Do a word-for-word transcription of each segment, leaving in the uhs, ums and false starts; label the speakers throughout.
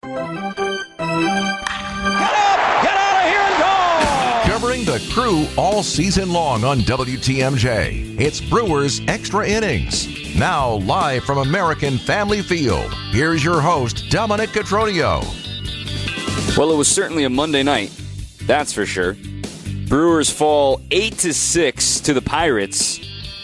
Speaker 1: Covering the Crew all season long on W T M J, it's Brewers Extra Innings. Now live from American Family Field, here's your host, Dominic Cotroneo.
Speaker 2: Well, it was certainly a Monday night, that's for sure. Brewers fall eight to six to the Pirates.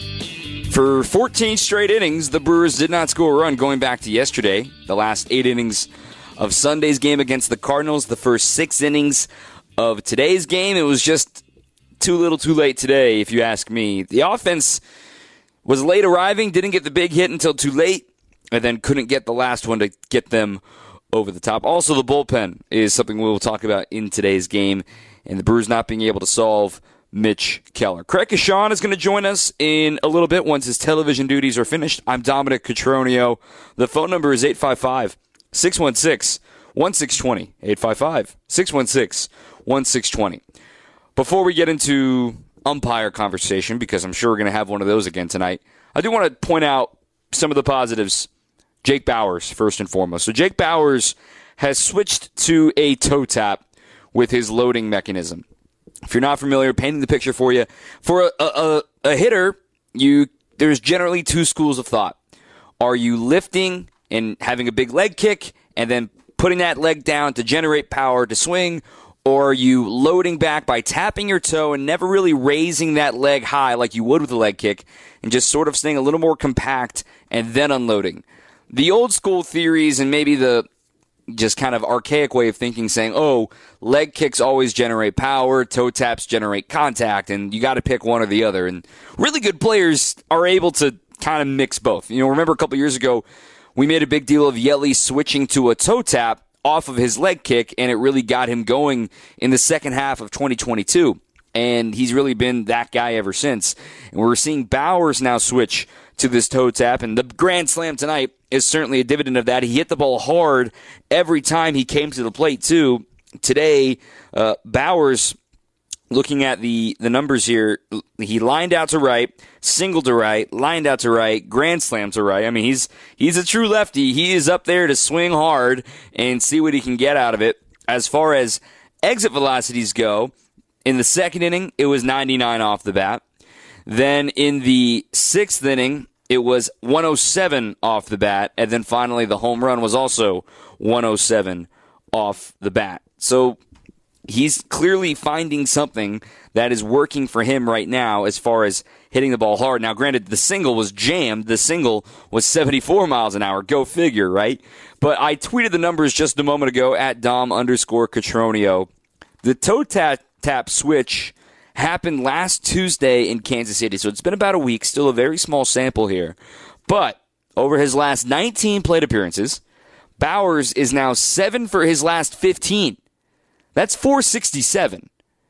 Speaker 2: For fourteen straight innings, the Brewers did not score a run going back to yesterday. The last eight innings of Sunday's game against the Cardinals, the first six innings of today's game, it was just too little too late today, if you ask me. The offense was late arriving, didn't get the big hit until too late, and then couldn't get the last one to get them over the top. Also, the bullpen is something we will talk about in today's game, and the Brewers not being able to solve Mitch Keller. Craig Kashan is going to join us in a little bit once his television duties are finished. I'm Dominic Cotroneo. The phone number is eight five five, six one six, one six two zero. eight five five, six one six, one six two zero. Before we get into umpire conversation, because I'm sure we're going to have one of those again tonight, I do want to point out some of the positives. Jake Bauers, first and foremost. So Jake Bauers has switched to a toe tap with his loading mechanism. If you're not familiar, painting the picture for you. For a, a, a hitter, you there's generally two schools of thought. Are you lifting and having a big leg kick and then putting that leg down to generate power to swing, or are you loading back by tapping your toe and never really raising that leg high like you would with a leg kick and just sort of staying a little more compact and then unloading? The old school theories and maybe the just kind of archaic way of thinking saying, oh, leg kicks always generate power, toe taps generate contact, and you got to pick one or the other. And really good players are able to kind of mix both. You know, remember a couple years ago, we made a big deal of Yelly switching to a toe tap off of his leg kick, and it really got him going in the second half of twenty twenty-two. And he's really been that guy ever since. And we're seeing Bauers now switch to this toe tap, and the grand slam tonight is certainly a dividend of that. He hit the ball hard every time he came to the plate, too. Today, uh, Bauers, looking at the, the numbers here, he lined out to right, singled to right, lined out to right, grand slam to right. I mean, he's he's a true lefty. He is up there to swing hard and see what he can get out of it. As far as exit velocities go, in the second inning, it was ninety-nine off the bat. Then in the sixth inning, it was one oh seven off the bat. And then finally, the home run was also one oh seven off the bat. So he's clearly finding something that is working for him right now as far as hitting the ball hard. Now, granted, the single was jammed. The single was seventy-four miles an hour. Go figure, right? But I tweeted the numbers just a moment ago at Dom underscore Cotroneo. The toe tap, tap switch happened last Tuesday in Kansas City, so it's been about a week, still a very small sample here. But over his last nineteen plate appearances, Bauers is now seven for his last fifteen. That's four sixty-seven.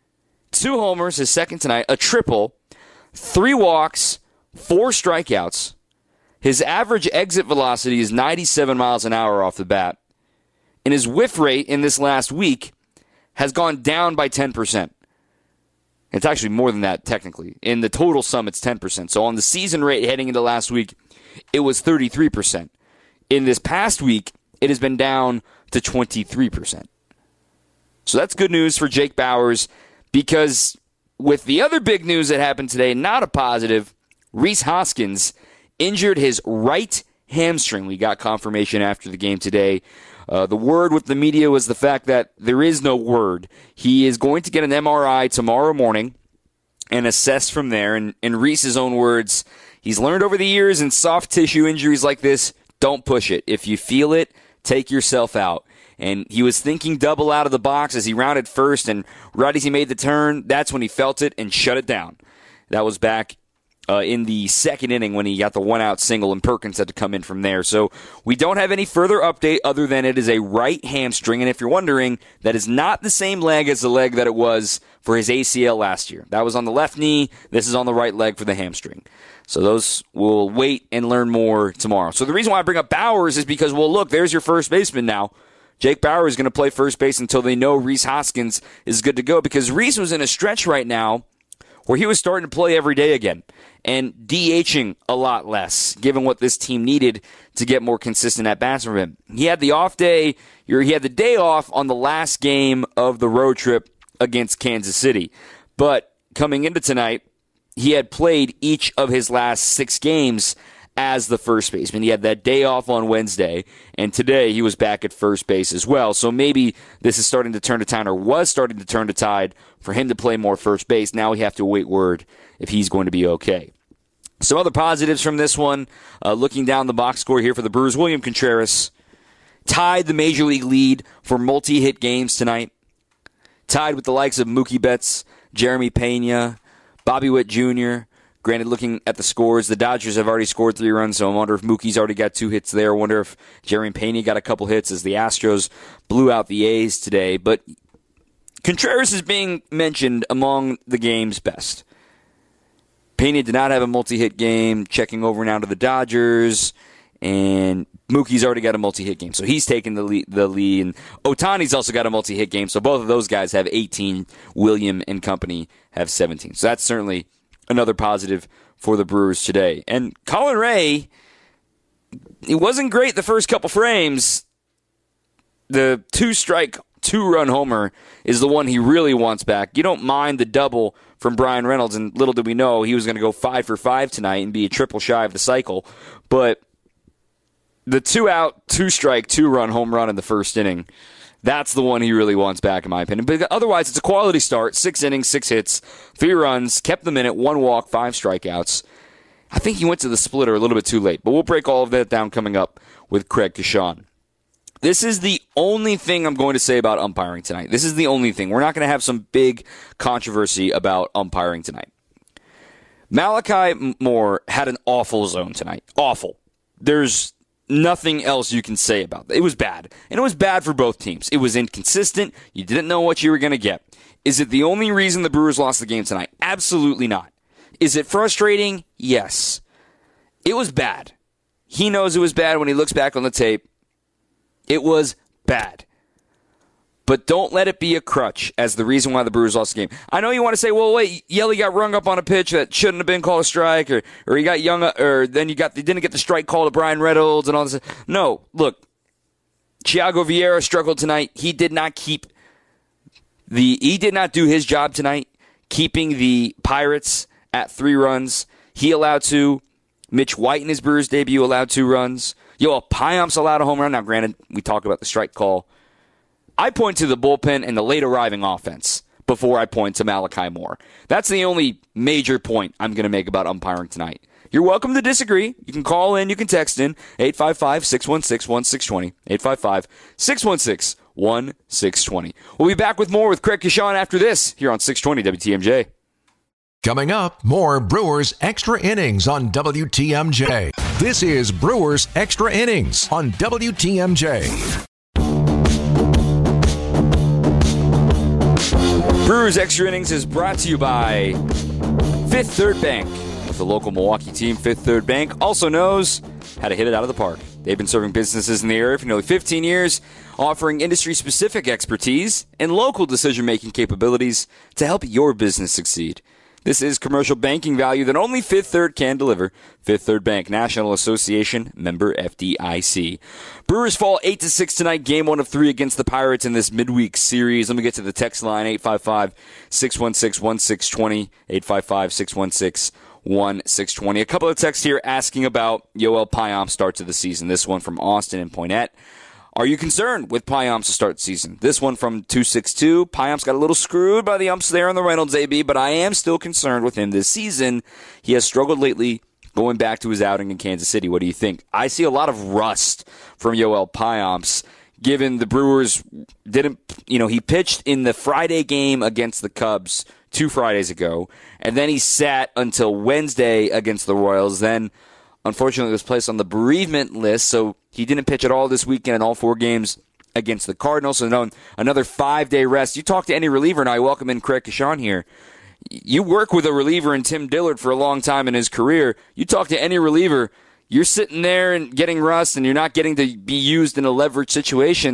Speaker 2: Two homers, his second tonight, a triple, three walks, four strikeouts. His average exit velocity is ninety-seven miles an hour off the bat. And his whiff rate in this last week has gone down by ten percent. It's actually more than that, technically. In the total sum, it's ten percent. So on the season rate heading into last week, it was thirty-three percent. In this past week, it has been down to twenty-three percent. So that's good news for Jake Bauers, because with the other big news that happened today, not a positive, Rhys Hoskins injured his right hamstring. We got confirmation after the game today. Uh, the word with the media was the fact that there is no word. He is going to get an M R I tomorrow morning and assess from there. And in Rhys's own words, he's learned over the years in soft tissue injuries like this, don't push it. If you feel it, take yourself out. And he was thinking double out of the box as he rounded first, and right as he made the turn, that's when he felt it and shut it down. That was back Uh, in the second inning when he got the one-out single, and Perkins had to come in from there. So we don't have any further update other than it is a right hamstring. And if you're wondering, that is not the same leg as the leg that it was for his A C L last year. That was on the left knee. This is on the right leg for the hamstring. So those will wait and learn more tomorrow. So the reason why I bring up Bauers is because, well, look, there's your first baseman now. Jake Bauers is going to play first base until they know Rhys Hoskins is good to go, because Rhys was in a stretch right now where he was starting to play every day again and DHing a lot less, given what this team needed to get more consistent at-bats from him. He had the off day, he had the day off on the last game of the road trip against Kansas City. But coming into tonight, he had played each of his last six games as the first baseman. He had that day off on Wednesday, and today he was back at first base as well. So maybe this is starting to turn the tide, or was starting to turn the tide, for him to play more first base. Now we have to wait word if he's going to be okay. Some other positives from this one, uh, looking down the box score here for the Brewers, William Contreras tied the Major League lead for multi-hit games tonight. Tied with the likes of Mookie Betts, Jeremy Pena, Bobby Witt Junior Granted, looking at the scores, the Dodgers have already scored three runs, so I wonder if Mookie's already got two hits there. I wonder if Jeremy Pena got a couple hits as the Astros blew out the A's today. But Contreras is being mentioned among the game's best. Pena did not have a multi-hit game, checking over now to the Dodgers, and Mookie's already got a multi-hit game, so he's taking the lead, the lead. And Ohtani's also got a multi-hit game, so both of those guys have eighteen. William and company have seventeen. So that's certainly another positive for the Brewers today. And Colin Ray, he wasn't great the first couple frames. The two-strike, two-run homer is the one he really wants back. You don't mind the double from Brian Reynolds, and little did we know he was going to go five for five tonight and be a triple shy of the cycle. But the two-out, two-strike, two-run home run in the first inning, that's the one he really wants back, in my opinion. But otherwise, it's a quality start. Six innings, six hits, three runs, kept them in it, one walk, five strikeouts. I think he went to the splitter a little bit too late, but we'll break all of that down coming up with Craig Kashan. This is the only thing I'm going to say about umpiring tonight. This is the only thing. We're not going to have some big controversy about umpiring tonight. Malachi Moore had an awful zone tonight. Awful. There's nothing else you can say about that. It was bad. And it was bad for both teams. It was inconsistent. You didn't know what you were going to get. Is it the only reason the Brewers lost the game tonight? Absolutely not. Is it frustrating? Yes. It was bad. He knows it was bad when he looks back on the tape. It was bad. But don't let it be a crutch as the reason why the Brewers lost the game. I know you want to say, well, wait, Yelly got rung up on a pitch that shouldn't have been called a strike, or or he got young, or then you got they didn't get the strike call to Brian Reynolds and all this. No, look, Thiago Vieira struggled tonight. He did not keep the he did not do his job tonight, keeping the Pirates at three runs. He allowed two. Mitch White in his Brewers debut allowed two runs. Yoel Payamps allowed a home run. Now, granted, we talk about the strike call. I point to the bullpen and the late arriving offense before I point to Malachi Moore. That's the only major point I'm going to make about umpiring tonight. You're welcome to disagree. You can call in, you can text in, eight five five, six one six, one six two zero, eight five five, six one six, one six two zero. We'll be back with more with Craig Kashan after this here on six twenty W T M J.
Speaker 1: Coming up, more Brewers Extra Innings on W T M J. This is Brewers Extra Innings on W T M J.
Speaker 2: Brewers Extra Innings is brought to you by Fifth Third Bank. With the local Milwaukee team, Fifth Third Bank also knows how to hit it out of the park. They've been serving businesses in the area for nearly fifteen years, offering industry-specific expertise and local decision-making capabilities to help your business succeed. This is commercial banking value that only Fifth Third can deliver. Fifth Third Bank, National Association, member F D I C. Brewers fall eight to six tonight, game one of three against the Pirates in this midweek series. Let me get to the text line, eight five five, six one six, one six two zero, eight five five, six one six, one six two zero. A couple of texts here asking about Yoel Payamps' start to the season. This one from Austin and Poinette. Are you concerned with Payamps to start the season? This one from two six two. Payamps got a little screwed by the umps there on the Reynolds A B, but I am still concerned with him this season. He has struggled lately going back to his outing in Kansas City. What do you think? I see a lot of rust from Yoel Payamps, given the Brewers didn't, you know, he pitched in the Friday game against the Cubs two Fridays ago, and then he sat until Wednesday against the Royals. Then, unfortunately, was placed on the bereavement list, so he didn't pitch at all this weekend in all four games against the Cardinals. So no, another five-day rest. You talk to any reliever, and I welcome in Craig Kashan here. You work with a reliever in Tim Dillard for a long time in his career. You talk to any reliever, you're sitting there and getting rust, and you're not getting to be used in a leverage situation.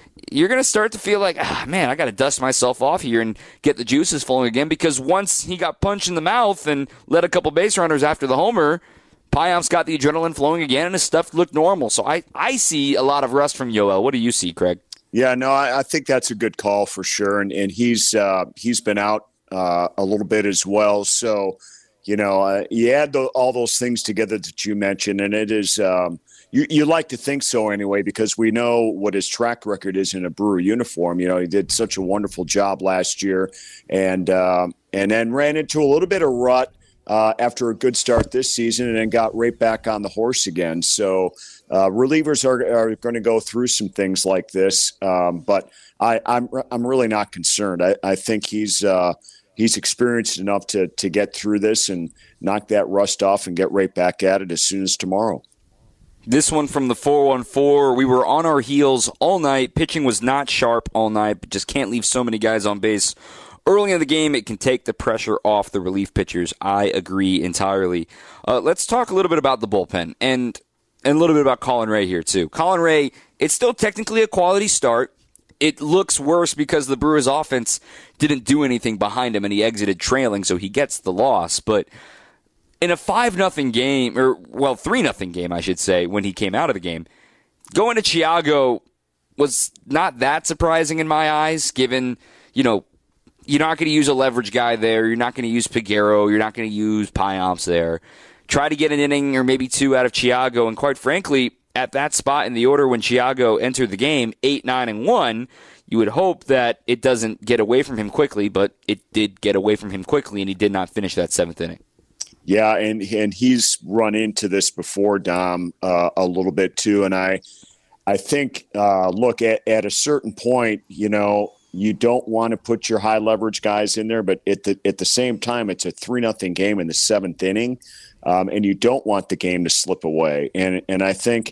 Speaker 2: you're going to start to feel like, ah, man, I got to dust myself off here and get the juices flowing again, because once he got punched in the mouth and led a couple base runners after the homer, Payamps got the adrenaline flowing again, and his stuff looked normal. So I, I see a lot of rust from Yoel. What do you see, Craig?
Speaker 3: Yeah, no, I, I think that's a good call for sure, and and he's uh, he's been out uh, a little bit as well. So, you know, uh, you add the, all those things together that you mentioned, and it is um, you you like to think so anyway, because we know what his track record is in a Brewer uniform. You know, he did such a wonderful job last year, and uh, and then ran into a little bit of rut uh, after a good start this season, and then got right back on the horse again. So. Uh, relievers are, are going to go through some things like this, um, but I, I'm I'm really not concerned. I, I think he's uh, he's experienced enough to to get through this and knock that rust off and get right back at it as soon as tomorrow.
Speaker 2: This one from the four one four. We were on our heels all night. Pitching was not sharp all night, but just can't leave so many guys on base. Early in the game, it can take the pressure off the relief pitchers. I agree entirely. Uh, let's talk a little bit about the bullpen. And And a little bit about Colin Ray here, too. Colin Ray, it's still technically a quality start. It looks worse because the Brewers' offense didn't do anything behind him, and he exited trailing, so he gets the loss. But in a five nothing game, or, well, three nothing game, I should say, when he came out of the game, going to Thiago was not that surprising in my eyes, given, you know, you're not going to use a leverage guy there. You're not going to use Peguero. You're not going to use Payamps there. Try to get an inning or maybe two out of Thiago, and quite frankly, at that spot in the order when Thiago entered the game, eight, nine, and one, you would hope that it doesn't get away from him quickly, but it did get away from him quickly, and he did not finish that seventh inning.
Speaker 3: Yeah, and and he's run into this before, Dom, uh, a little bit too, and I I think, uh, look, at, at a certain point, you know, you don't want to put your high leverage guys in there, but at the at the same time, it's a three nothing game in the seventh inning. Um, and you don't want the game to slip away. And and I think,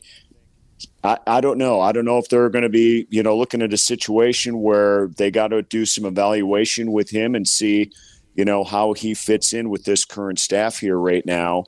Speaker 3: I, I don't know. I don't know if they're going to be, you know, looking at a situation where they got to do some evaluation with him and see, you know, how he fits in with this current staff here right now.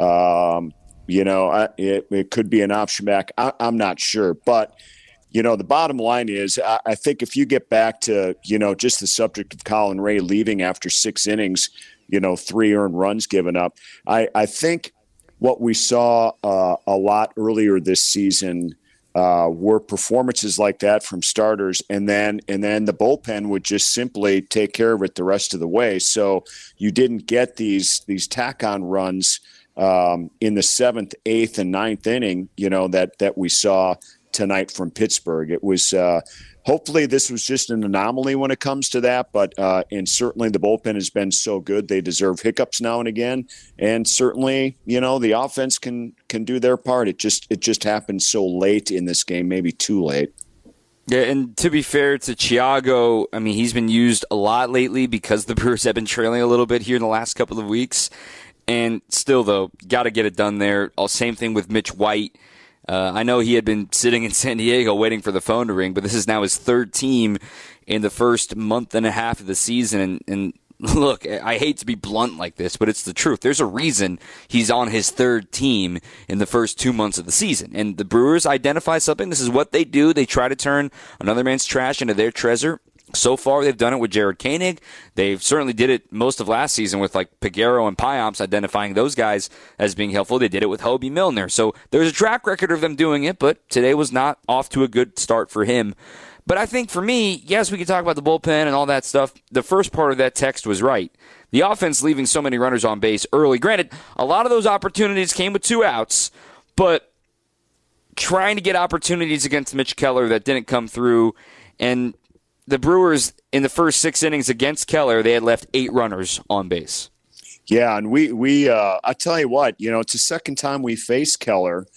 Speaker 3: Um, you know, I, it, it could be an option back. I, I'm not sure. But, you know, the bottom line is I, I think if you get back to, you know, just the subject of Colin Ray leaving after six innings, you know, three earned runs given up. I, I think what we saw uh, a lot earlier this season uh, were performances like that from starters, and then and then the bullpen would just simply take care of it the rest of the way. So you didn't get these these tack-on runs um, in the seventh, eighth, and ninth inning, you know, that that we saw tonight from Pittsburgh. It was uh, hopefully this was just an anomaly when it comes to that, but uh, and certainly the bullpen has been so good they deserve hiccups now and again, and certainly, you know, the offense can can do their part. It just it just happened so late in this game, maybe too late.
Speaker 2: Yeah, and to be fair to Thiago, I mean, he's been used a lot lately because the Brewers have been trailing a little bit here in the last couple of weeks, and still though, got to get it done there. Same thing with Mitch White. Uh, I know he had been sitting in San Diego waiting for the phone to ring, but this is now his third team in the first month and a half of the season. And, and look, I hate to be blunt like this, but it's the truth. There's a reason he's on his third team in the first two months of the season. And the Brewers identify something. This is what they do. They try to turn another man's trash into their treasure. So far, they've done it with Jared Koenig. They've certainly did it most of last season with like Peguero and Payamps, identifying those guys as being helpful. They did it with Hobie Milner. So there's a track record of them doing it, but today was not off to a good start for him. But I think for me, yes, we can talk about the bullpen and all that stuff. The first part of that text was right. The offense leaving so many runners on base early. Granted, a lot of those opportunities came with two outs, but trying to get opportunities against Mitch Keller that didn't come through. And the Brewers, in the first six innings against Keller, they had left eight runners on base.
Speaker 3: Yeah, and we, we uh, I tell you what, you know, it's the second time we faced Keller,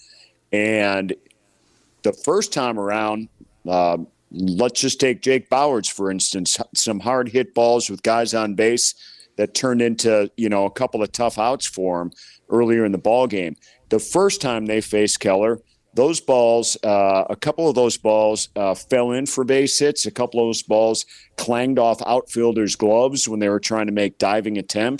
Speaker 3: and the first time around, uh, let's just take Jake Bauers, for instance, some hard hit balls with guys on base that turned into, you know, a couple of tough outs for him earlier in the ball game. The first time they faced Keller, those balls, uh, a couple of those balls uh, fell in for base hits. A couple of those balls clanged off outfielders' gloves when they were trying to make diving attempts.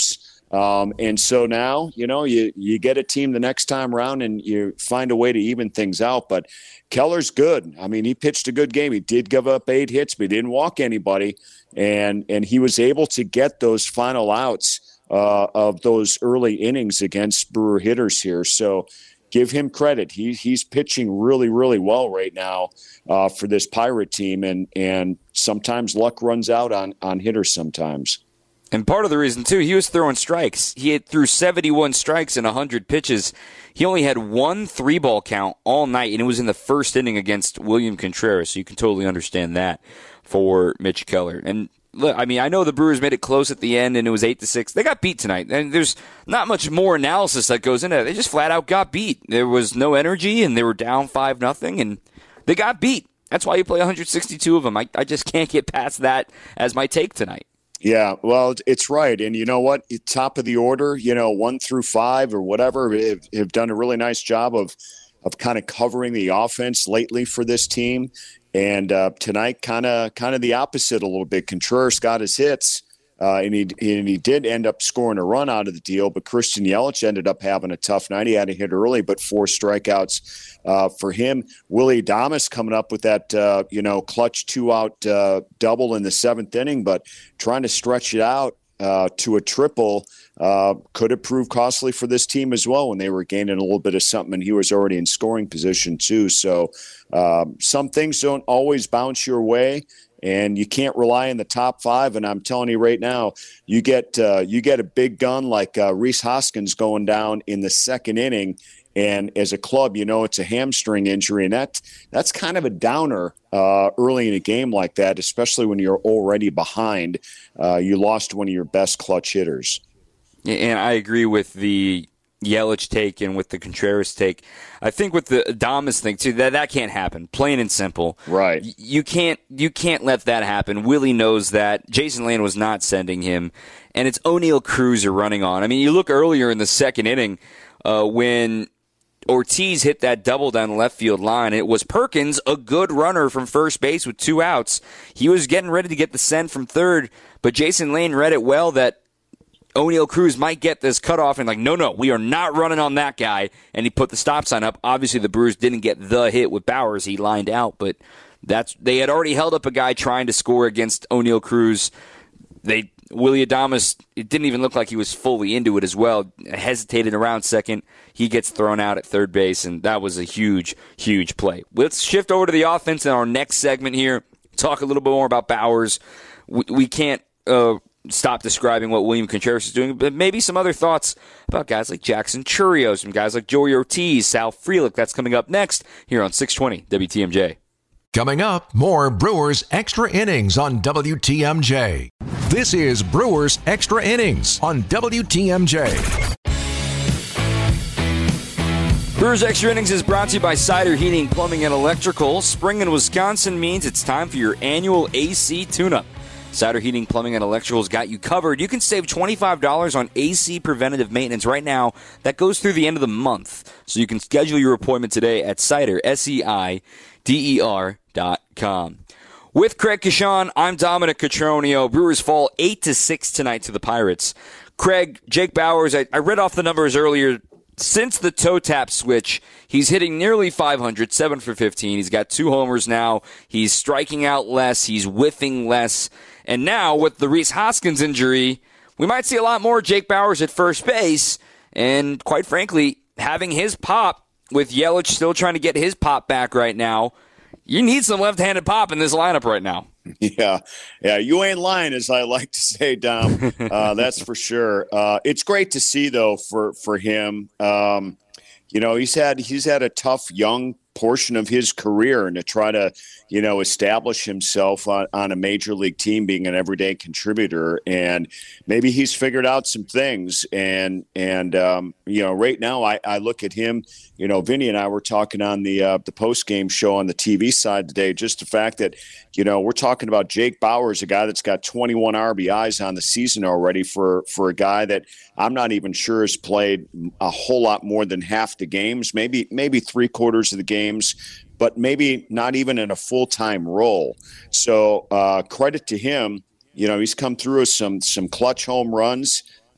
Speaker 3: Um, and so now, you know, you, you get a team the next time around and you find a way to even things out. But Keller's good. I mean, he pitched a good game. He did give up eight hits, but he didn't walk anybody. And, and he was able to get those final outs uh, of those early innings against Brewer hitters here. So give him credit. He, he's pitching really, really well right now uh, for this Pirate team. And, and sometimes luck runs out on, on hitters sometimes.
Speaker 2: And part of the reason, too, he was throwing strikes. He had threw seventy-one strikes in one hundred pitches. He only had one three-ball count all night, and it was in the first inning against William Contreras. So you can totally understand that for Mitch Keller. And, look, I mean, I know the Brewers made it close at the end, and it was eight to six. They got beat tonight. And there's not much more analysis that goes into it. They just flat-out got beat. There was no energy, and they were down five nothing, and they got beat. That's why you play one hundred sixty-two of them. I, I just can't get past that as my take tonight.
Speaker 3: Yeah, well, it's right. And you know what? Top of the order, you know, one through five or whatever, have, have done a really nice job of of kind of covering the offense lately for this team. And uh, tonight, kind of kind of the opposite a little bit. Contreras got his hits, uh, and, he, and he did end up scoring a run out of the deal. But Christian Yelich ended up having a tough night. He had a hit early, but four strikeouts uh, for him. Willie Adames coming up with that, uh, you know, clutch two-out uh, double in the seventh inning, but trying to stretch it out uh, to a triple uh, could have proved costly for this team as well when they were gaining a little bit of something, and he was already in scoring position too. So um, some things don't always bounce your way, and you can't rely on the top five. And I'm telling you right now, you get uh, you get a big gun like uh, Rhys Hoskins going down in the second inning, and as a club, you know it's a hamstring injury, and that that's kind of a downer uh, early in a game like that, especially when you're already behind. Uh, you lost one of your best clutch hitters.
Speaker 2: And I agree with the Yelich take and with the Contreras take. I think with the Adames thing too, that that can't happen. Plain and simple.
Speaker 3: Right.
Speaker 2: You can't you can't let that happen. Willie knows that. Jason Lane was not sending him, and it's O'Neill Cruz you're running on. I mean, you look earlier in the second inning uh, when Ortiz hit that double down the left field line. It was Perkins, a good runner from first base with two outs. He was getting ready to get the send from third, but Jason Lane read it well that O'Neill Cruz might get this cutoff and like, no, no, we are not running on that guy. And he put the stop sign up. Obviously, the Brewers didn't get the hit with Bowers. He lined out, but that's they had already held up a guy trying to score against O'Neill Cruz. They Willie Adames, it didn't even look like he was fully into it as well. Hesitated around second. He gets thrown out at third base, and that was a huge, huge play. Let's shift over to the offense in our next segment here. Talk a little bit more about Bowers. We, we can't uh, stop describing what William Contreras is doing, but maybe some other thoughts about guys like Jackson Churios, some guys like Joey Ortiz, Sal Frelick. That's coming up next here on six twenty W T M J.
Speaker 1: Coming up, more Brewers Extra Innings on W T M J. This is Brewers Extra Innings on W T M J.
Speaker 2: Brewers Extra Innings is brought to you by Cider Heating, Plumbing, and Electrical. Spring in Wisconsin means it's time for your annual A C tune-up. Cider Heating, Plumbing, and Electrical's got you covered. You can save twenty-five dollars on A C preventative maintenance right now. That goes through the end of the month. So you can schedule your appointment today at Cider, S E I D E R dot com. With Craig Kashan, I'm Dominic Cotroneo. Brewers fall eight to six tonight to the Pirates. Craig, Jake Bowers, I, I read off the numbers earlier. Since the toe tap switch, he's hitting nearly five hundred, seven for fifteen. He's got two homers now. He's striking out less. He's whiffing less. And now, with the Rhys Hoskins injury, we might see a lot more Jake Bowers at first base. And quite frankly, having his pop, with Yelich still trying to get his pop back right now, you need some left-handed pop in this lineup right now.
Speaker 3: Yeah, yeah, you ain't lying, as I like to say, Dom. Uh, that's for sure. Uh, it's great to see, though, for for him. Um, you know, he's had he's had a tough young portion of his career, and to try to, you know, establish himself on, on a major league team, being an everyday contributor, and maybe he's figured out some things. And and um, you know, right now, I, I look at him. You know, Vinny and I were talking on the uh, the post game show on the T V side today. Just the fact that, you know, we're talking about Jake Bowers, a guy that's got twenty-one R B Is on the season already, for for a guy that I'm not even sure has played a whole lot more than half the games, maybe maybe three quarters of the games, but maybe not even in a full-time role. So uh, credit to him. You know, he's come through with some some clutch home runs.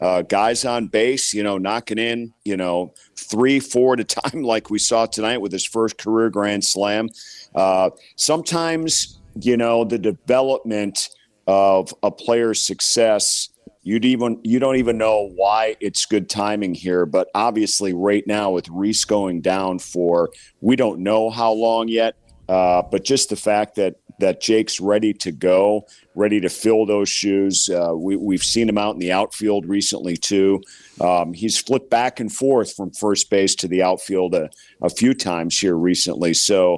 Speaker 3: Uh, guys on base, you know, knocking in, you know, three, four at a time, like we saw tonight with his first career grand slam. Uh, sometimes, you know, the development of a player's success, you'd even you don't even know why it's good timing here. But obviously, right now with Rhys going down for we don't know how long yet. Uh, but just the fact that that Jake's ready to go, ready to fill those shoes. Uh, we, we've seen him out in the outfield recently, too. Um, he's flipped back and forth from first base to the outfield a, a few times here recently. So,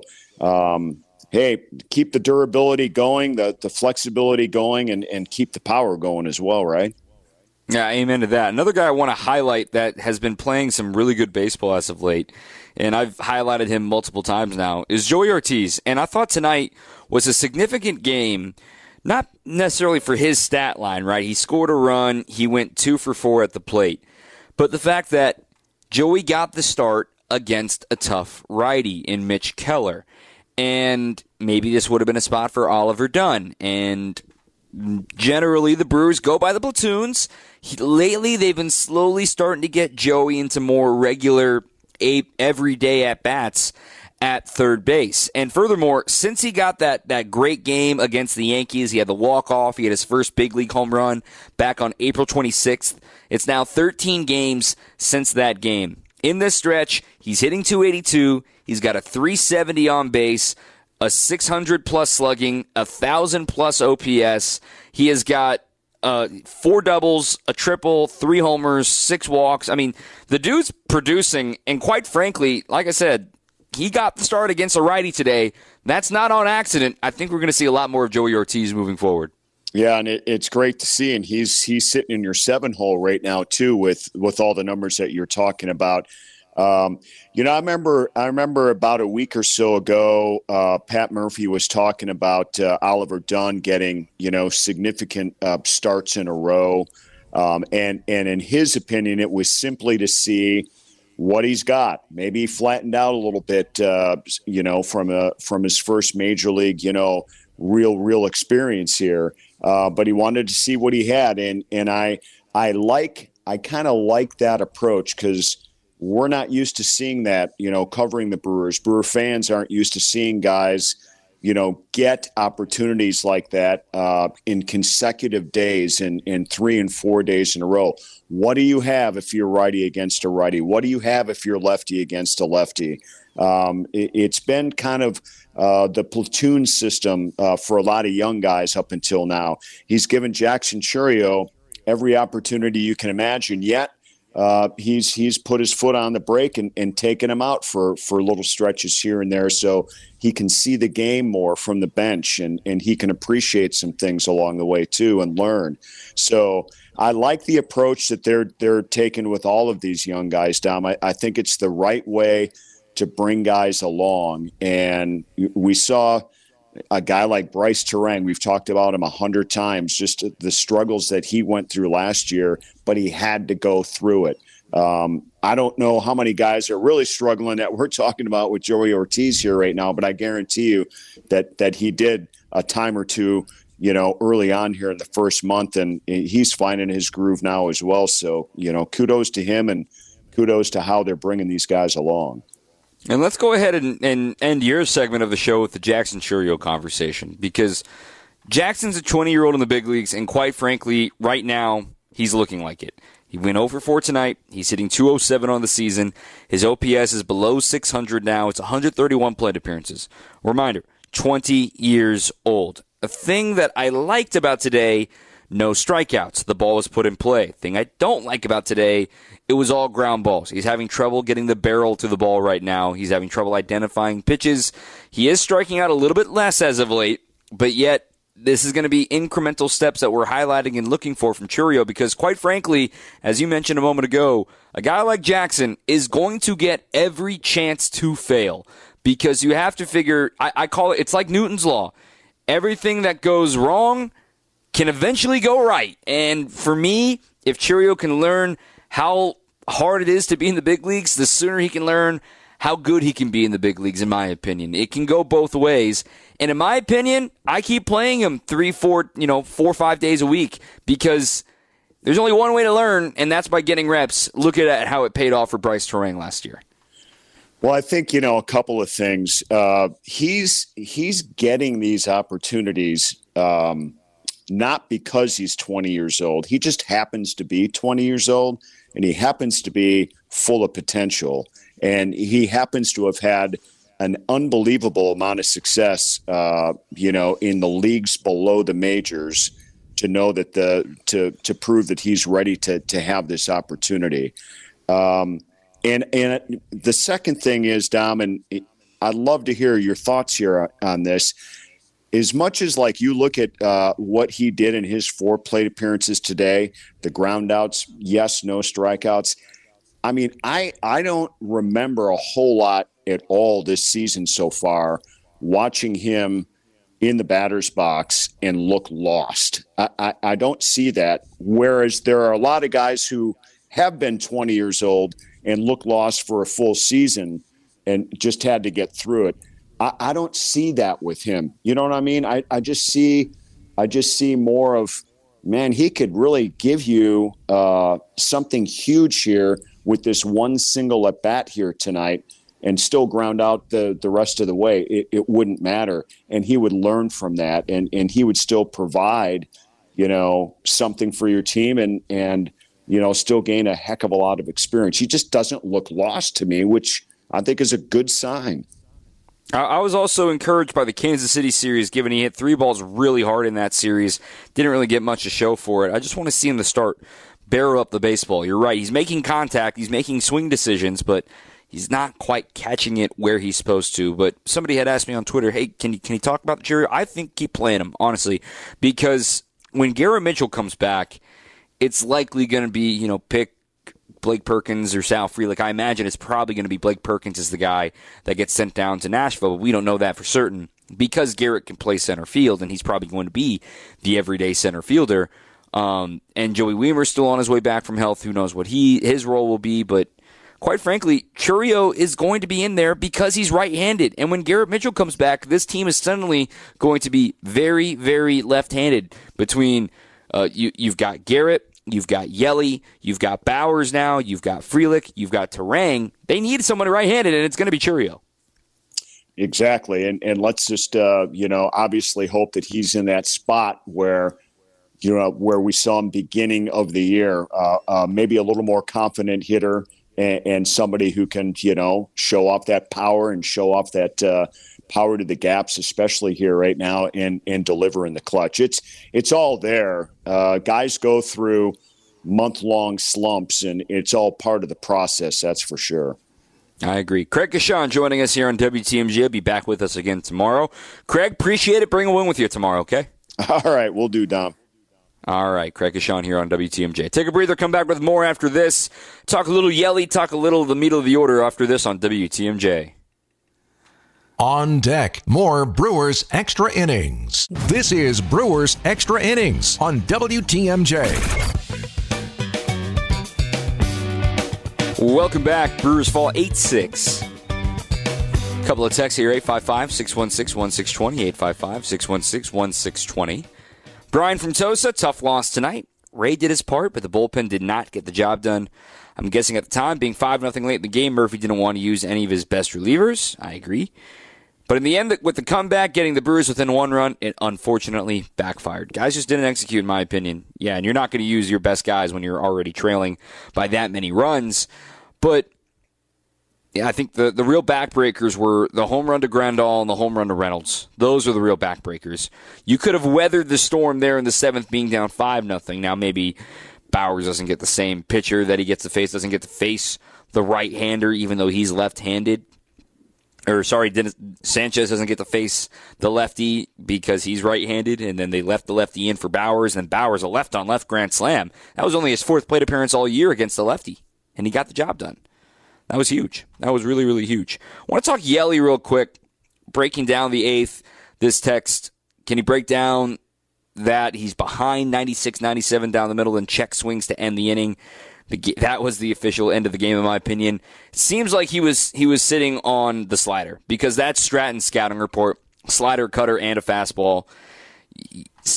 Speaker 3: um, hey, keep the durability going, the, the flexibility going, and, and keep the power going as well, right?
Speaker 2: Yeah, amen to that. Another guy I want to highlight that has been playing some really good baseball as of late, and I've highlighted him multiple times now, is Joey Ortiz. And I thought tonight was a significant game, not necessarily for his stat line, right? He scored a run. He went two for four at the plate. But the fact that Joey got the start against a tough righty in Mitch Keller. And maybe this would have been a spot for Oliver Dunn. And generally, the Brewers go by the platoons. He, lately, they've been slowly starting to get Joey into more regular, everyday at-bats at third base. And furthermore, since he got that, that great game against the Yankees, he had the walk-off, he had his first big league home run back on April twenty-sixth. It's now thirteen games since that game. In this stretch, he's hitting two eighty-two, he's got a three seventy on base, a six hundred plus slugging, a one thousand plus O P S. He has got uh, four doubles, a triple, three homers, six walks. I mean, the dude's producing, and quite frankly, like I said, he got the start against a righty today. That's not on accident. I think we're going to see a lot more of Joey Ortiz moving forward.
Speaker 3: Yeah, and it, it's great to see, and he's he's sitting in your seven hole right now too, with with all the numbers that you're talking about. Um, you know, I remember I remember about a week or so ago, uh, Pat Murphy was talking about uh, Oliver Dunn getting, you know, significant uh, starts in a row. Um, and, and in his opinion, it was simply to see what he's got. Maybe he flattened out a little bit, uh, you know, from a, from his first major league, you know, real, real experience here. Uh, but he wanted to see what he had. And, and I, I like, I kind of like that approach, because we're not used to seeing that, you know, covering the Brewers. Brewer fans aren't used to seeing guys, you know, get opportunities like that uh, in consecutive days and in three and four days in a row. What do you have if you're righty against a righty? What do you have if you're lefty against a lefty? Um, it, it's been kind of uh, the platoon system uh, for a lot of young guys up until now. He's given Jackson Chourio every opportunity you can imagine, yet Uh, he's he's put his foot on the brake and, and taken him out for, for little stretches here and there, so he can see the game more from the bench, and, and he can appreciate some things along the way too and learn. So I like the approach that they're they're taking with all of these young guys, Dom. I, I think it's the right way to bring guys along, and we saw a guy like Bryce Terang, we've talked about him a hundred times, just the struggles that he went through last year, but he had to go through it. Um, I don't know how many guys are really struggling that we're talking about with Joey Ortiz here right now, but I guarantee you that that he did a time or two, you know, early on here in the first month, and he's finding his groove now as well. So, you know, kudos to him, and kudos to how they're bringing these guys along.
Speaker 2: And let's go ahead and, and end your segment of the show with the Jackson Chourio conversation, because Jackson's a twenty-year-old in the big leagues, and quite frankly, right now, he's looking like it. He went oh for four tonight. He's hitting two oh seven on the season. His O P S is below six hundred now. It's one hundred thirty-one plate appearances. Reminder, twenty years old. A thing that I liked about today, no strikeouts. The ball was put in play. Thing I don't like about today, it was all ground balls. He's having trouble getting the barrel to the ball right now. He's having trouble identifying pitches. He is striking out a little bit less as of late, but yet this is going to be incremental steps that we're highlighting and looking for from Chourio, because quite frankly, as you mentioned a moment ago, a guy like Jackson is going to get every chance to fail, because you have to figure, I, I call it, it's like Newton's Law. Everything that goes wrong can eventually go right. And for me, if Chourio can learn how hard it is to be in the big leagues, the sooner he can learn how good he can be in the big leagues, in my opinion. It can go both ways. And in my opinion, I keep playing him three, four, you know, four or five days a week, because There's only one way to learn, and that's by getting reps. Look at how it paid off for Bryce Terang last year.
Speaker 3: Well, I think, you know, a couple of things. Uh, he's he's getting these opportunities um, not because he's twenty years old. He just happens to be twenty years old, and he happens to be full of potential. And he happens to have had an unbelievable amount of success, uh, you know, in the leagues below the majors to know that the to to prove that he's ready to to have this opportunity. Um, And and the second thing is, Dom, and I'd love to hear your thoughts here on this. As much as like you look at uh, what he did in his four plate appearances today, the ground outs, yes, no strikeouts. I mean, I I don't remember a whole lot at all this season so far watching him in the batter's box and look lost. I, I, I don't see that. Whereas there are a lot of guys who have been twenty years old and look lost for a full season and just had to get through it. I, I don't see that with him. You know what I mean? I, I just see, I just see more of, man, he could really give you uh, something huge here with this one single at bat here tonight and still ground out the, the rest of the way. It, it wouldn't matter. And he would learn from that, and, and he would still provide, you know, something for your team and, and, you know, still gain a heck of a lot of experience. He just doesn't look lost to me, which I think is a good sign.
Speaker 2: I was also encouraged by the Kansas City series, given he hit three balls really hard in that series. Didn't really get much to show for it. I just want to see him to start barrel up the baseball. You're right. He's making contact. He's making swing decisions, but he's not quite catching it where he's supposed to. But somebody had asked me on Twitter, hey, can you, can you talk about the Cheerio? I think keep playing him, honestly, because when Garrett Mitchell comes back, it's likely going to be, you know, pick Blake Perkins or Sal Frelick. I imagine it's probably going to be Blake Perkins is the guy that gets sent down to Nashville, but we don't know that for certain because Garrett can play center field, and he's probably going to be the everyday center fielder. Um, and Joey Wiemer's still on his way back from health. Who knows what he his role will be, but quite frankly, Chourio is going to be in there because he's right-handed. And when Garrett Mitchell comes back, this team is suddenly going to be very, very left-handed between uh, you, you've got Garrett, you've got Yelly, you've got Bowers now, you've got Frelick, you've got Terang. They need someone right-handed, and it's going to be Chourio.
Speaker 3: Exactly, and and let's just uh, you know obviously hope that he's in that spot where you know where we saw him beginning of the year, uh, uh, maybe a little more confident hitter and, and somebody who can you know show off that power and show off that uh, power to the gaps, especially here right now, and and deliver in the clutch. It's it's all there. Uh, guys go through month-long slumps, and it's all part of the process. That's for sure.
Speaker 2: I agree. Craig Gashan joining us here on W T M J. He'll be back with us again tomorrow. Craig, appreciate it. Bring a win with you tomorrow, okay?
Speaker 3: All right, we'll do, Dom.
Speaker 2: All right, Craig Gashan here on W T M J. Take a breather, come back with more after this. Talk a little Yelly, talk a little of the meat of the order after this on W T M J.
Speaker 1: On deck, more Brewers Extra Innings. This is Brewers Extra Innings on W T M J.
Speaker 2: Welcome back. Brewers fall eight six. Couple of texts here, eight five five, six one six, one six two zero, eight five five, six one six, one six two zero. Brian from Tosa, tough loss tonight. Ray did his part, but the bullpen did not get the job done. I'm guessing at the time, being five nothing late in the game, Murphy didn't want to use any of his best relievers. I agree. But in the end, with the comeback, getting the Brewers within one run, it unfortunately backfired. Guys just didn't execute, in my opinion. Yeah, and you're not going to use your best guys when you're already trailing by that many runs. But yeah, I think the, the real backbreakers were the home run to Grandal and the home run to Reynolds. Those are the real backbreakers. You could have weathered the storm there in the seventh, being down five nothing. Now maybe Bowers doesn't get the same pitcher that he gets to face, doesn't get to face the right-hander, even though he's left-handed. Or, sorry, Dennis Sanchez doesn't get to face the lefty because he's right-handed, and then they left the lefty in for Bowers, and Bowers, a left-on-left grand slam. That was only his fourth plate appearance all year against the lefty, and he got the job done. That was huge. That was really, really huge. I want to talk Yelly real quick, breaking down the eighth. This text, can he break down that he's behind ninety-six ninety-seven down the middle and check swings to end the inning? The, that was the official end of the game, in my opinion. It seems like he was he was sitting on the slider because that's Stratton's scouting report. Slider, cutter, and a fastball.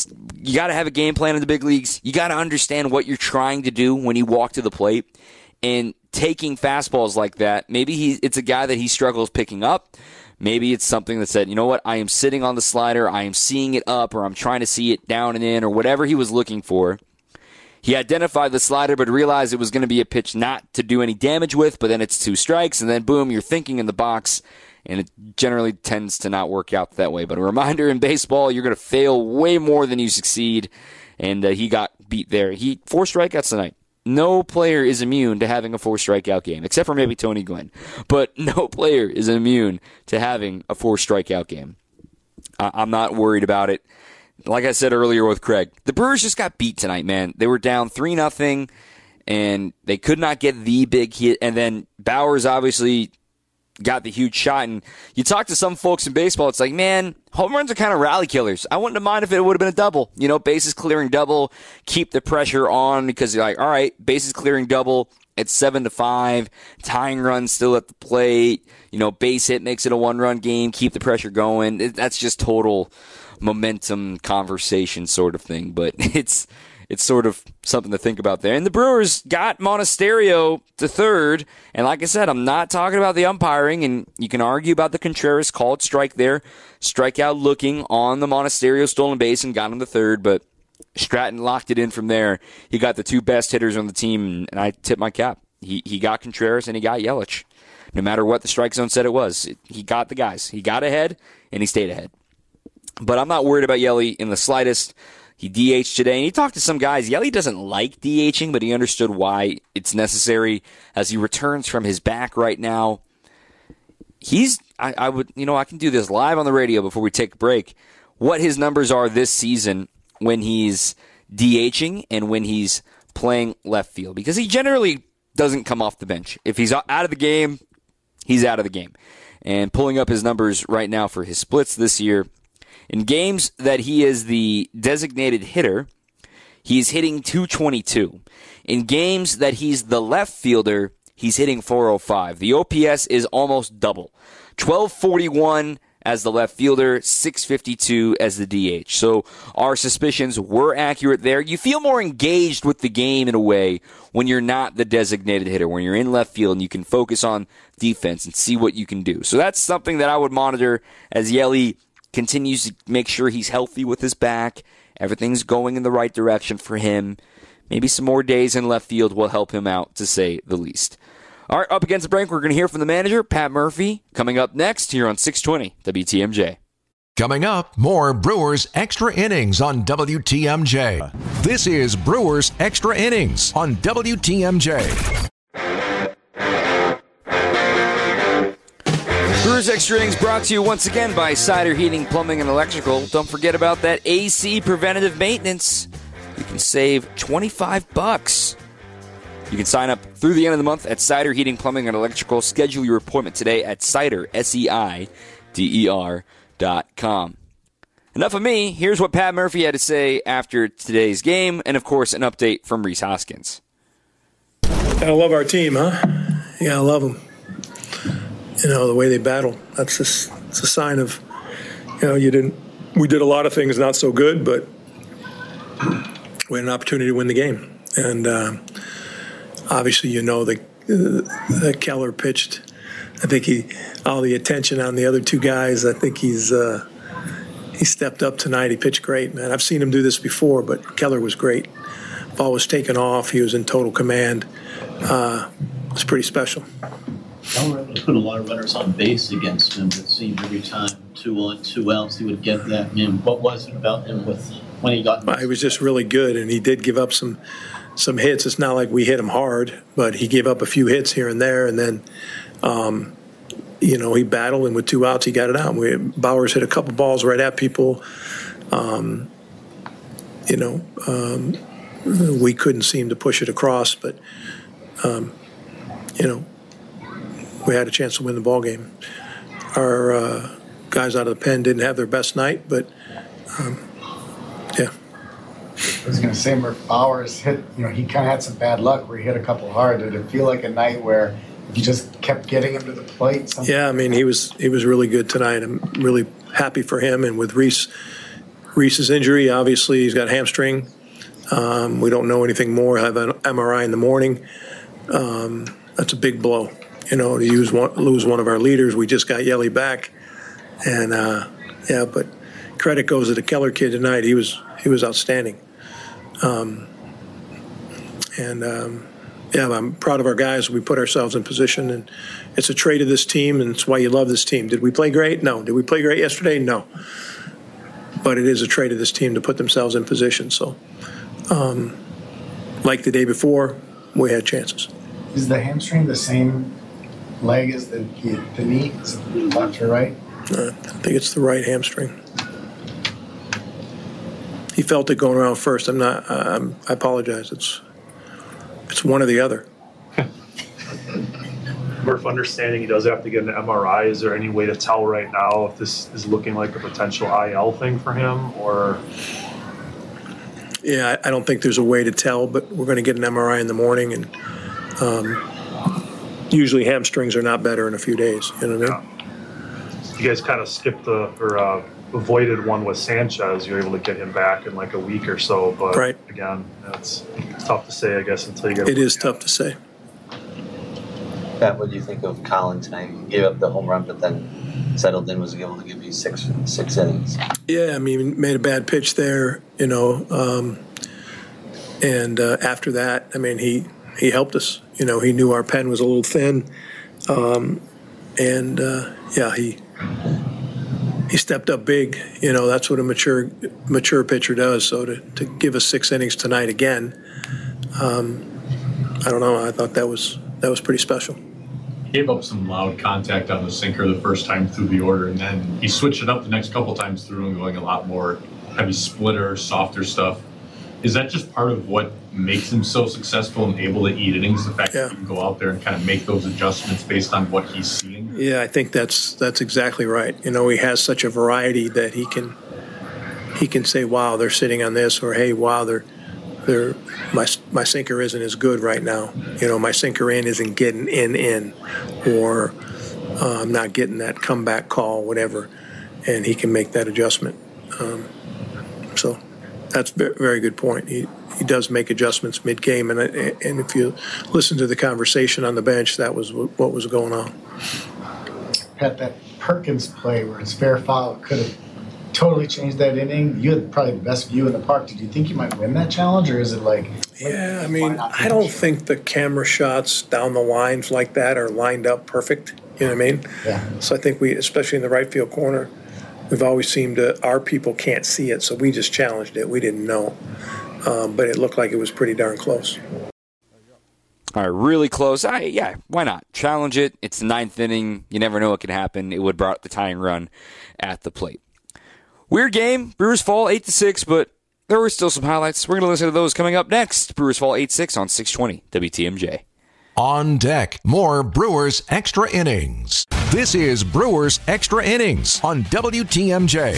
Speaker 2: you got to have a game plan in the big leagues. You got to understand what you're trying to do when you walk to the plate. And taking fastballs like that, maybe he, it's a guy that he struggles picking up. Maybe it's something that said, you know what, I am sitting on the slider, I am seeing it up, or I'm trying to see it down and in, or whatever he was looking for. He identified the slider, but realized it was going to be a pitch not to do any damage with, but then it's two strikes, and then boom, you're thinking in the box, and it generally tends to not work out that way. But a reminder, in baseball, you're going to fail way more than you succeed, and uh, he got beat there. He four strikeouts tonight. No player is immune to having a four strikeout game, except for maybe Tony Gwynn. But no player is immune to having a four strikeout game. I- I'm not worried about it. Like I said earlier with Craig, the Brewers just got beat tonight, man. They were down three nothing, and they could not get the big hit. And then Bauers obviously got the huge shot. And you talk to some folks in baseball, it's like, man, home runs are kind of rally killers. I wouldn't have minded if it would have been a double. You know, bases clearing double, keep the pressure on, because you're like, all right, bases clearing double, it's seven to five, tying run still at the plate, you know, base hit makes it a one-run game, keep the pressure going. It, that's just total momentum conversation sort of thing. But it's it's sort of something to think about there. And the Brewers got Monasterio to third. And like I said, I'm not talking about the umpiring, and you can argue about the Contreras called strike there. Strikeout looking on the Monasterio stolen base and got him to third, but Stratton locked it in from there. He got the two best hitters on the team, and I tip my cap. He he got Contreras and he got Yelich. No matter what the strike zone said it was, he got the guys. He got ahead, and he stayed ahead. But I'm not worried about Yelly in the slightest. He D H'd today, and he talked to some guys. Yelly doesn't like DHing, but he understood why it's necessary as he returns from his back right now. He's, I, I would, you know, I can do this live on the radio before we take a break. What his numbers are this season when he's DHing and when he's playing left field, because he generally doesn't come off the bench. If he's out of the game, he's out of the game. And pulling up his numbers right now for his splits this year, in games that he is the designated hitter, he's hitting two twenty-two. In games that he's the left fielder, he's hitting four oh five. The O P S is almost double. twelve forty-one as the left fielder, six fifty-two as the D H. So our suspicions were accurate there. You feel more engaged with the game in a way when you're not the designated hitter, when you're in left field and you can focus on defense and see what you can do. So that's something that I would monitor as Yelly continues to make sure he's healthy with his back. Everything's going in the right direction for him. Maybe some more days in left field will help him out, to say the least. All right, up against the break, we're going to hear from the manager, Pat Murphy, coming up next here on six twenty W T M J.
Speaker 1: Coming up, more Brewers Extra Innings on W T M J. This is Brewers Extra Innings on W T M J.
Speaker 2: Brewers Extra Innings brought to you once again by Cider Heating, Plumbing, and Electrical. Don't forget about that A C preventative maintenance. You can save twenty-five bucks. You can sign up through the end of the month at Cider Heating, Plumbing, and Electrical. Schedule your appointment today at Cider, S E I D E R dot com. Enough of me. Here's what Pat Murphy had to say after today's game, and, of course, an update from Rhys Hoskins.
Speaker 4: I love our team, huh? Yeah, I love them. You know, the way they battle. That's just, it's a sign of, you know, you didn't, we did a lot of things not so good, but we had an opportunity to win the game. And uh, obviously, you know, that uh, that Keller pitched. I think he, all the attention on the other two guys, I think he's, uh, he stepped up tonight. He pitched great, man. I've seen him do this before, but Keller was great. Ball was taken off. He was in total command. Uh, it's pretty special.
Speaker 5: Keller able to put a lot of runners on base against him. It seemed every time two on, two outs, he would get that. I mean, what was it about him with when he got?
Speaker 4: Well, he was just really good, and he did give up some some hits. It's not like we hit him hard, but he gave up a few hits here and there, and then, um, you know, he battled, and with two outs, he got it out. We, Bauers hit a couple balls right at people. Um, you know, um, we couldn't seem to push it across, but um, you know. We had a chance to win the ball game. Our uh, guys out of the pen didn't have their best night, but um, yeah.
Speaker 6: I was going to say, Murph Bauers hit, you know, he kind of had some bad luck where he hit a couple hard. Did it feel like a night where you just kept getting him to the plate? Something?
Speaker 4: Yeah, I mean, he was he was really good tonight. I'm really happy for him. And with Rhys, Reese's injury, obviously, he's got hamstring. Um, we don't know anything more. Have an M R I in the morning. Um, that's a big blow, you know, to use one, lose one of our leaders. We just got Yelly back, and uh, yeah, but credit goes to the Keller kid tonight. He was he was outstanding, um, and um, yeah, I'm proud of our guys. We put ourselves in position, and it's a trait of this team, and it's why you love this team. Did we play great? No. Did we play great yesterday? No. But it is a trait of this team to put themselves in position. So, um, like the day before, we had chances.
Speaker 6: Is the hamstring the same leg as the, the knee? Is it left or right?
Speaker 4: Uh, I think it's the right hamstring. He felt it going around first. I'm not. I'm, I apologize. It's it's one or the other.
Speaker 7: Murph, understanding he does have to get an M R I, is there any way to tell right now if this is looking like a potential I L thing for him, or?
Speaker 4: Yeah, I, I don't think there's a way to tell, but we're going to get an M R I in the morning, and um, usually hamstrings are not better in a few days. You know what I mean?
Speaker 7: Yeah. You guys kind of skipped the or uh, avoided one with Sanchez. You're able to get him back in like a week or so, but
Speaker 4: right.
Speaker 7: again, it's tough to say, I guess, until you get.
Speaker 4: It is tough to say.
Speaker 8: Pat, what do you think of Colin tonight? He gave up the home run, but then settled in, was able to give you six six innings.
Speaker 4: Yeah, I mean, made a bad pitch there, you know, um, and uh, after that, I mean, he he helped us. You know, he knew our pen was a little thin, um, and uh, yeah, he he stepped up big. You know, that's what a mature mature pitcher does. So to to give us six innings tonight again, um, I don't know. I thought that was that was pretty special.
Speaker 9: He gave up some loud contact on the sinker the first time through the order, and then he switched it up the next couple times through and going a lot more heavy splitter, softer stuff. Is that just part of what makes him so successful and able to eat innings, the fact
Speaker 4: yeah.
Speaker 9: that he can go out there and kind of make those adjustments based on what he's seeing?
Speaker 4: Yeah, I think that's that's exactly right. You know, he has such a variety that he can he can say, wow, they're sitting on this, or hey, wow, they're they're my my sinker isn't as good right now. You know, my sinker in isn't getting in in, or uh, I'm not getting that comeback call, whatever, and he can make that adjustment. Um, so that's a very good point. He he does make adjustments mid game, and and if you listen to the conversation on the bench, that was what was going on.
Speaker 6: Pat, that Perkins play where it's fair foul could have totally changed that inning. You had probably the best view in the park. Did you think you might win that challenge, or is it like?
Speaker 4: Yeah, I mean, I don't think the camera shots down the lines like that are lined up perfect. You know what I mean?
Speaker 6: Yeah.
Speaker 4: So I think we, especially in the right field corner, we've always seemed to, our people can't see it, so we just challenged it. We didn't know. Um, but it looked like it was pretty darn close.
Speaker 2: All right, really close. I, yeah, why not? Challenge it. It's the ninth inning. You never know what can happen. It would have brought the tying run at the plate. Weird game. Brewers fall eight to six, but there were still some highlights. We're going to listen to those coming up next. Brewers fall eight six on six twenty W T M J.
Speaker 1: On deck, more Brewers Extra Innings. This is Brewers Extra Innings on W T M J.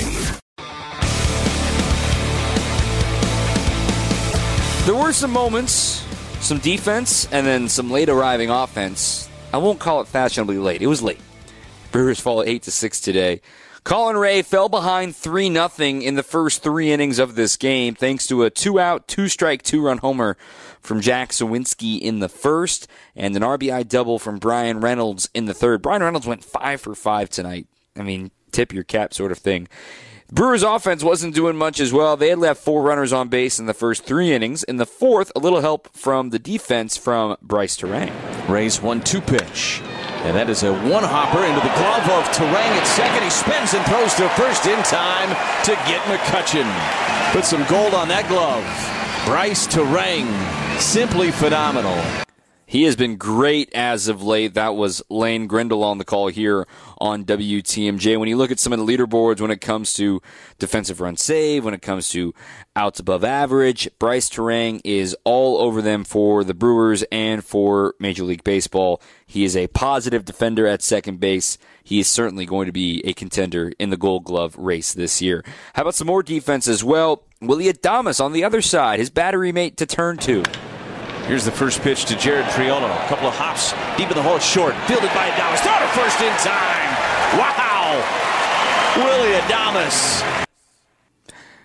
Speaker 2: There were some moments, some defense, and then some late arriving offense. I won't call it fashionably late. It was late. Brewers fall eight to six today. Colin Ray fell behind three nothing in the first three innings of this game thanks to a two-out, two-strike, two-run homer from Jack Sawinski in the first and an R B I double from Brian Reynolds in the third. Brian Reynolds went five for five tonight. I mean, tip your cap sort of thing. Brewers offense wasn't doing much as well. They had left four runners on base in the first three innings. In the fourth, a little help from the defense from Bryce Terang.
Speaker 10: Ray's one two pitch. And that is a one-hopper into the glove of Terang at second. He spins and throws to first in time to get McCutchen. Put some gold on that glove. Bryce Terang, simply phenomenal.
Speaker 2: He has been great as of late. That was Lane Grindle on the call here on W T M J. When you look at some of the leaderboards when it comes to defensive run save, when it comes to outs above average, Bryce Terang is all over them for the Brewers and for Major League Baseball. He is a positive defender at second base. He is certainly going to be a contender in the Gold Glove race this year. How about some more defense as well? Willy Adames on the other side, his battery mate to turn to.
Speaker 10: Here's the first pitch to Jared Triolo. A couple of hops deep in the hole, short. Fielded by Adames. Throw to first in time. Wow. Willy Adames.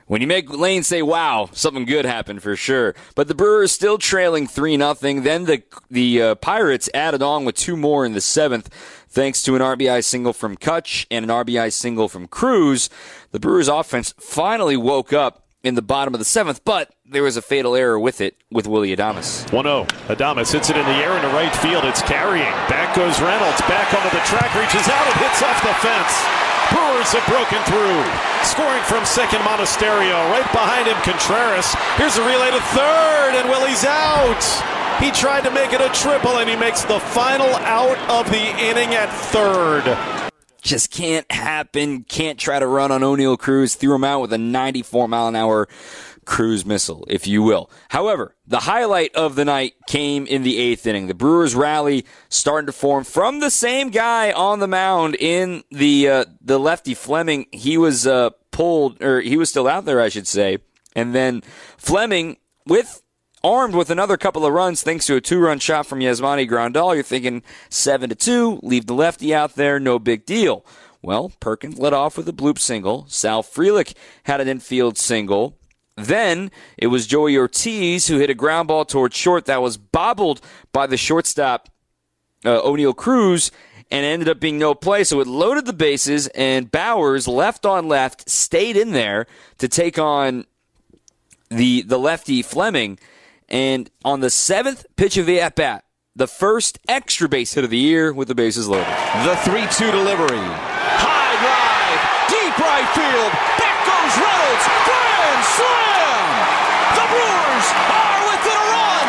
Speaker 2: When you make Lane say, wow, something good happened for sure. But the Brewers still trailing three nothing. Then the the uh, Pirates added on with two more in the seventh, thanks to an R B I single from Kutch and an R B I single from Cruz. The Brewers offense finally woke up in the bottom of the seventh, but there was a fatal error with it with Willy Adames.
Speaker 11: one oh. Adames hits it in the air into right field. It's carrying. Back goes Reynolds. Back onto the track. Reaches out. It hits off the fence. Brewers have broken through. Scoring from second, Monasterio. Right behind him, Contreras. Here's a relay to third, and Willie's out. He tried to make it a triple, and he makes the final out of the inning at third.
Speaker 2: Just can't happen. Can't try to run on O'Neill Cruz. Threw him out with a ninety-four mile an hour cruise missile, if you will. However, the highlight of the night came in the eighth inning. The Brewers rally starting to form from the same guy on the mound in the uh, the lefty Fleming. He was uh, pulled, or he was still out there, I should say. And then Fleming, with armed with another couple of runs, thanks to a two-run shot from Yasmani Grandal. You're thinking seven to two, leave the lefty out there, no big deal. Well, Perkins led off with a bloop single. Sal Frelick had an infield single. Then it was Joey Ortiz who hit a ground ball towards short that was bobbled by the shortstop, uh, O'Neill Cruz, and ended up being no play. So it loaded the bases, and Bowers, left on left, stayed in there to take on the the lefty Fleming. And on the seventh pitch of the at-bat, the first extra base hit of the year with the bases loaded.
Speaker 10: The three two delivery. High drive, deep right field. Back goes Reynolds. Grand slam! The Brewers are within a run.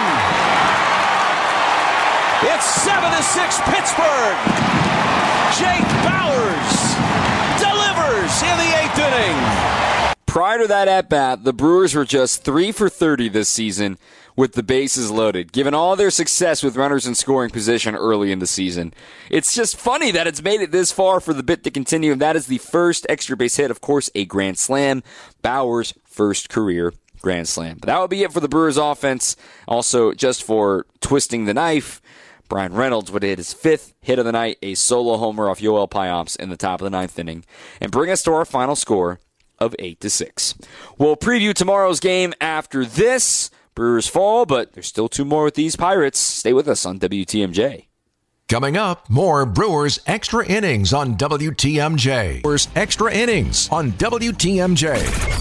Speaker 10: It's seven to six Pittsburgh. Jake Bowers delivers in the eighth inning.
Speaker 2: Prior to that at-bat, the Brewers were just three for thirty this season with the bases loaded, given all their success with runners in scoring position early in the season. It's just funny that it's made it this far for the bit to continue, and that is the first extra base hit, of course, a grand slam. Bauer's first career grand slam. But that would be it for the Brewers offense. Also, just for twisting the knife, Brian Reynolds would hit his fifth hit of the night, a solo homer off Yoel Payamps in the top of the ninth inning, and bring us to our final score of eight to six. We'll preview tomorrow's game after this. Brewers fall, but there's still two more with these Pirates. Stay with us on W T M J.
Speaker 1: Coming up, more Brewers Extra Innings on W T M J. Brewers Extra Innings on W T M J.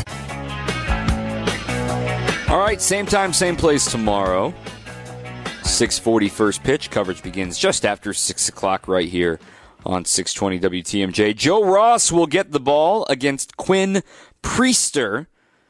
Speaker 2: All right, same time, same place tomorrow. six forty first pitch. Coverage begins just after six o'clock right here on six twenty W T M J. Joe Ross will get the ball against Quinn Priester.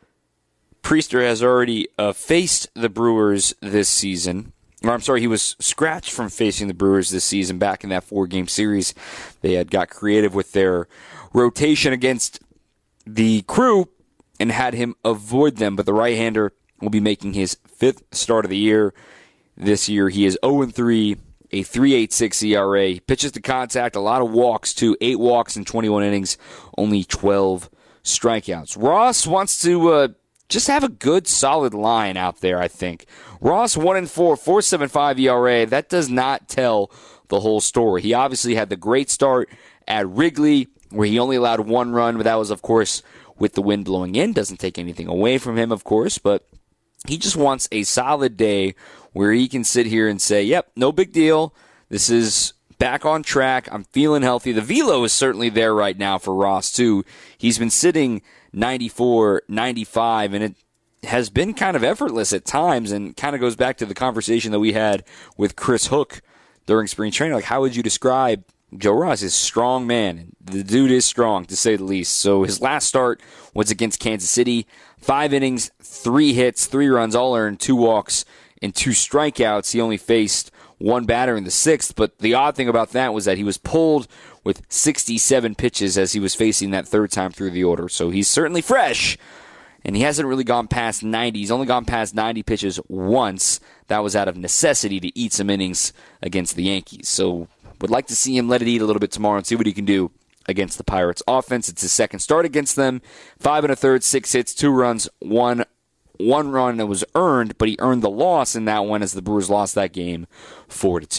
Speaker 2: Priester has already uh, faced the Brewers this season. Or I'm sorry, he was scratched from facing the Brewers this season back in that four-game series. They had got creative with their rotation against the Crew and had him avoid them. But the right-hander will be making his fifth start of the year. This year he is oh and three, a three point eight six E R A. Pitches to contact, a lot of walks too. Eight walks in twenty-one innings, only twelve strikeouts. Ross wants to uh, just have a good, solid line out there, I think. Ross, one and four, four point seven five E R A. That does not tell the whole story. He obviously had the great start at Wrigley, where he only allowed one run, but that was, of course, with the wind blowing in. Doesn't take anything away from him, of course, but he just wants a solid day where he can sit here and say, yep, no big deal. This is back on track. I'm feeling healthy. The velo is certainly there right now for Ross, too. He's been sitting ninety-four, ninety-five, and it has been kind of effortless at times, and kind of goes back to the conversation that we had with Chris Hook during spring training. Like, how would you describe Joe Ross? He's a strong man. The dude is strong, to say the least. So his last start was against Kansas City. Five innings, three hits, three runs, all earned, two walks, and two strikeouts. He only faced one batter in the sixth, but the odd thing about that was that he was pulled with sixty-seven pitches as he was facing that third time through the order. So he's certainly fresh, and he hasn't really gone past ninety. He's only gone past ninety pitches once. That was out of necessity to eat some innings against the Yankees. So would like to see him let it eat a little bit tomorrow and see what he can do against the Pirates offense. It's his second start against them. Five and a third, six hits, two runs, one One run that was earned, but he earned the loss in that one as the Brewers lost that game four to two.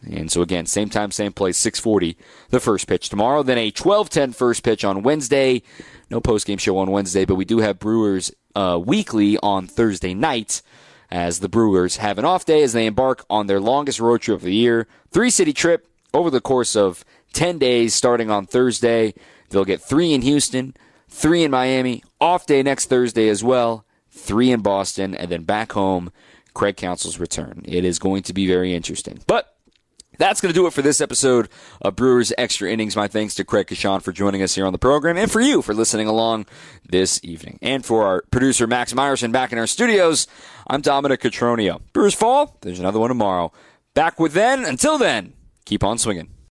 Speaker 2: And so, again, same time, same place, six forty, the first pitch tomorrow. Then a twelve ten first pitch on Wednesday. No postgame show on Wednesday, but we do have Brewers uh, weekly on Thursday night as the Brewers have an off day as they embark on their longest road trip of the year. Three-city trip over the course of ten days starting on Thursday. They'll get three in Houston, three in Miami, off day next Thursday as well, three in Boston, and then back home, Craig Counsell's return. It is going to be very interesting. But that's going to do it for this episode of Brewers Extra Innings. My thanks to Craig Kashan for joining us here on the program, and for you for listening along this evening. And for our producer, Max Meyerson, back in our studios, I'm Dominic Cotroneo. Brewers fall, there's another one tomorrow. Back with then. Until then, keep on swinging.